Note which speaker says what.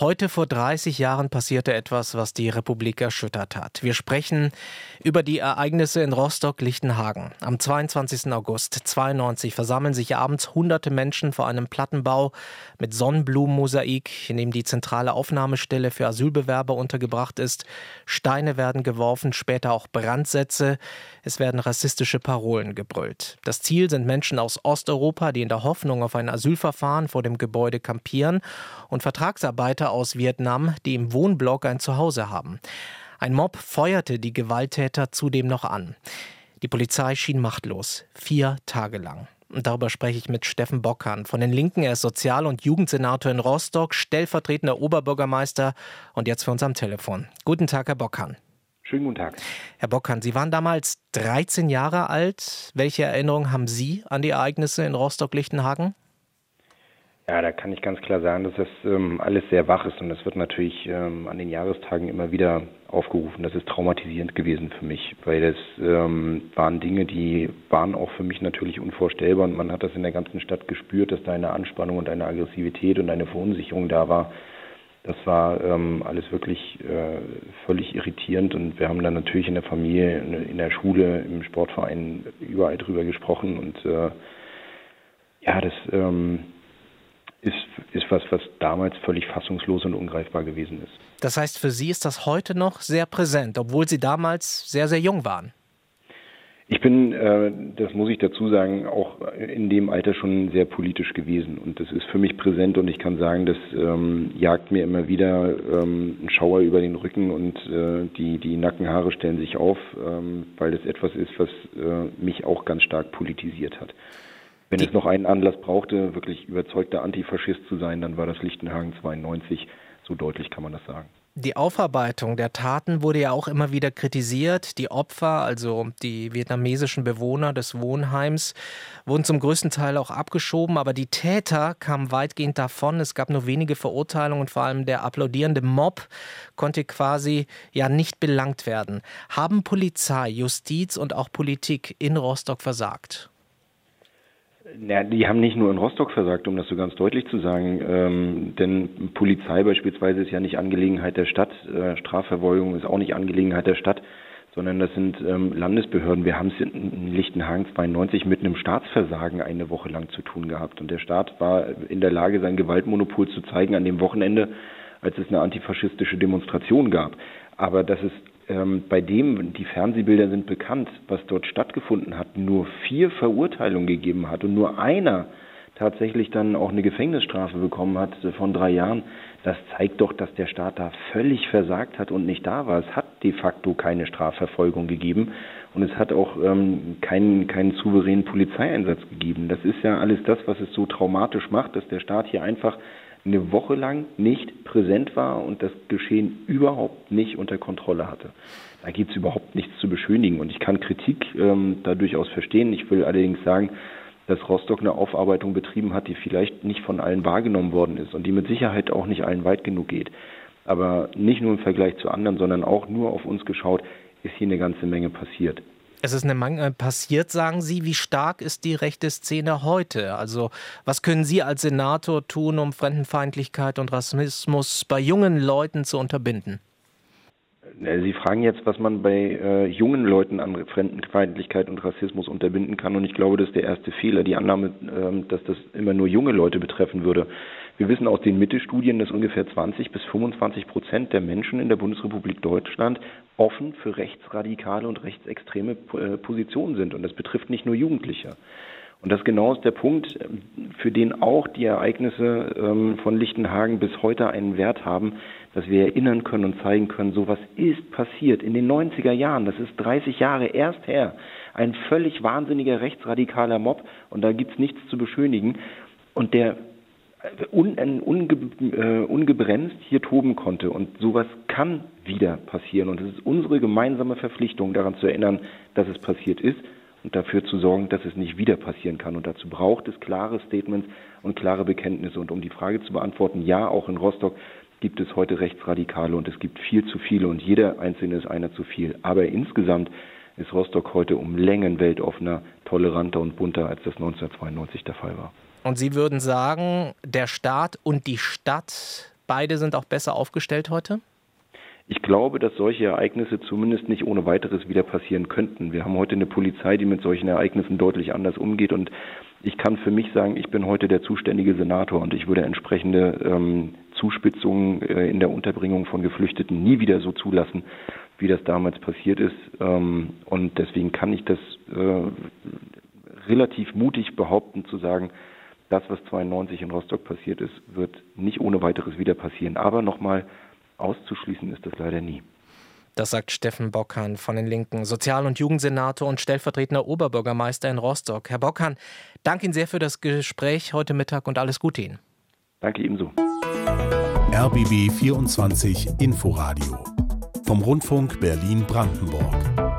Speaker 1: Heute vor 30 Jahren passierte etwas, was die Republik erschüttert hat. Wir sprechen über die Ereignisse in Rostock-Lichtenhagen. Am 22. August 1992 versammeln sich abends hunderte Menschen vor einem Plattenbau mit Sonnenblumenmosaik, in dem die zentrale Aufnahmestelle für Asylbewerber untergebracht ist. Steine werden geworfen, später auch Brandsätze. Es werden rassistische Parolen gebrüllt. Das Ziel sind Menschen aus Osteuropa, die in der Hoffnung auf ein Asylverfahren vor dem Gebäude kampieren, und Vertragsarbeiter aus Vietnam, die im Wohnblock ein Zuhause haben. Ein Mob feuerte die Gewalttäter zudem noch an. Die Polizei schien machtlos, 4 Tage lang. Und darüber spreche ich mit Steffen Bockan von den Linken. Er ist Sozial- und Jugendsenator in Rostock, stellvertretender Oberbürgermeister und jetzt für uns am Telefon. Guten Tag, Herr Bockan.
Speaker 2: Schönen guten Tag.
Speaker 1: Herr Bockan, Sie waren damals 13 Jahre alt. Welche Erinnerungen haben Sie an die Ereignisse in Rostock-Lichtenhagen?
Speaker 2: Ja, da kann ich ganz klar sagen, dass das alles sehr wach ist und das wird natürlich an den Jahrestagen immer wieder aufgerufen. Das ist traumatisierend gewesen für mich, weil das waren Dinge, die waren auch für mich natürlich unvorstellbar und man hat das in der ganzen Stadt gespürt, dass da eine Anspannung und eine Aggressivität und eine Verunsicherung da war. Das war alles wirklich völlig irritierend und wir haben dann natürlich in der Familie, in der Schule, im Sportverein überall drüber gesprochen und das ist was damals völlig fassungslos und ungreifbar gewesen ist.
Speaker 1: Das heißt, für Sie ist das heute noch sehr präsent, obwohl Sie damals sehr, sehr jung waren.
Speaker 2: Ich bin, das muss ich dazu sagen, auch in dem Alter schon sehr politisch gewesen. Und das ist für mich präsent und ich kann sagen, das jagt mir immer wieder ein Schauer über den Rücken und die Nackenhaare stellen sich auf, weil das etwas ist, was mich auch ganz stark politisiert hat. Wenn es noch einen Anlass brauchte, wirklich überzeugter Antifaschist zu sein, dann war das Lichtenhagen 92. So deutlich kann man das sagen.
Speaker 1: Die Aufarbeitung der Taten wurde ja auch immer wieder kritisiert. Die Opfer, also die vietnamesischen Bewohner des Wohnheims, wurden zum größten Teil auch abgeschoben. Aber die Täter kamen weitgehend davon. Es gab nur wenige Verurteilungen und vor allem der applaudierende Mob konnte quasi ja nicht belangt werden. Haben Polizei, Justiz und auch Politik in Rostock versagt?
Speaker 2: Ja, die haben nicht nur in Rostock versagt, um das so ganz deutlich zu sagen, denn Polizei beispielsweise ist ja nicht Angelegenheit der Stadt, Strafverfolgung ist auch nicht Angelegenheit der Stadt, sondern das sind Landesbehörden. Wir haben es in Lichtenhagen 92 mit einem Staatsversagen eine Woche lang zu tun gehabt und der Staat war in der Lage, sein Gewaltmonopol zu zeigen an dem Wochenende, als es eine antifaschistische Demonstration gab. Aber das ist bei dem, die Fernsehbilder sind bekannt, was dort stattgefunden hat, nur 4 Verurteilungen gegeben hat und nur einer tatsächlich dann auch eine Gefängnisstrafe bekommen hat von 3 Jahren, das zeigt doch, dass der Staat da völlig versagt hat und nicht da war. Es hat de facto keine Strafverfolgung gegeben und es hat auch keinen souveränen Polizeieinsatz gegeben. Das ist ja alles das, was es so traumatisch macht, dass der Staat hier einfach eine Woche lang nicht präsent war und das Geschehen überhaupt nicht unter Kontrolle hatte. Da gibt es überhaupt nichts zu beschönigen und ich kann Kritik da durchaus verstehen. Ich will allerdings sagen, dass Rostock eine Aufarbeitung betrieben hat, die vielleicht nicht von allen wahrgenommen worden ist und die mit Sicherheit auch nicht allen weit genug geht. Aber nicht nur im Vergleich zu anderen, sondern auch nur auf uns geschaut, ist hier eine ganze Menge passiert.
Speaker 1: Es ist eine Menge passiert, sagen Sie. Wie stark ist die rechte Szene heute? Also was können Sie als Senator tun, um Fremdenfeindlichkeit und Rassismus bei jungen Leuten zu unterbinden?
Speaker 2: Sie fragen jetzt, was man bei jungen Leuten an Fremdenfeindlichkeit und Rassismus unterbinden kann. Und ich glaube, das ist der erste Fehler, die Annahme, dass das immer nur junge Leute betreffen würde. Wir wissen aus den Mitte-Studien, dass ungefähr 20-25% der Menschen in der Bundesrepublik Deutschland offen für rechtsradikale und rechtsextreme Positionen sind. Und das betrifft nicht nur Jugendliche. Und das genau ist der Punkt, für den auch die Ereignisse von Lichtenhagen bis heute einen Wert haben, dass wir erinnern können und zeigen können, sowas ist passiert in den 90er Jahren. Das ist 30 Jahre erst her. Ein völlig wahnsinniger rechtsradikaler Mob und da gibt's nichts zu beschönigen. Und der ungebremst hier toben konnte. Und sowas kann wieder passieren. Und es ist unsere gemeinsame Verpflichtung, daran zu erinnern, dass es passiert ist und dafür zu sorgen, dass es nicht wieder passieren kann. Und dazu braucht es klare Statements und klare Bekenntnisse. Und um die Frage zu beantworten, ja, auch in Rostock gibt es heute Rechtsradikale und es gibt viel zu viele und jeder Einzelne ist einer zu viel. Aber insgesamt ist Rostock heute um Längen weltoffener, toleranter und bunter, als das 1992 der Fall war.
Speaker 1: Und Sie würden sagen, der Staat und die Stadt beide sind auch besser aufgestellt heute?
Speaker 2: Ich glaube, dass solche Ereignisse zumindest nicht ohne weiteres wieder passieren könnten. Wir haben heute eine Polizei, die mit solchen Ereignissen deutlich anders umgeht, und ich kann für mich sagen, ich bin heute der zuständige Senator und ich würde entsprechende Zuspitzungen in der Unterbringung von Geflüchteten nie wieder so zulassen, wie das damals passiert ist. Und deswegen kann ich das relativ mutig behaupten, zu sagen, das, was 1992 in Rostock passiert ist, wird nicht ohne weiteres wieder passieren. Aber nochmal, auszuschließen ist das leider nie.
Speaker 1: Das sagt Steffen Bockhahn von den Linken, Sozial- und Jugendsenator und stellvertretender Oberbürgermeister in Rostock. Herr Bockhahn, danke Ihnen sehr für das Gespräch heute Mittag und alles Gute Ihnen.
Speaker 2: Danke ebenso.
Speaker 3: RBB 24 Inforadio vom Rundfunk Berlin-Brandenburg.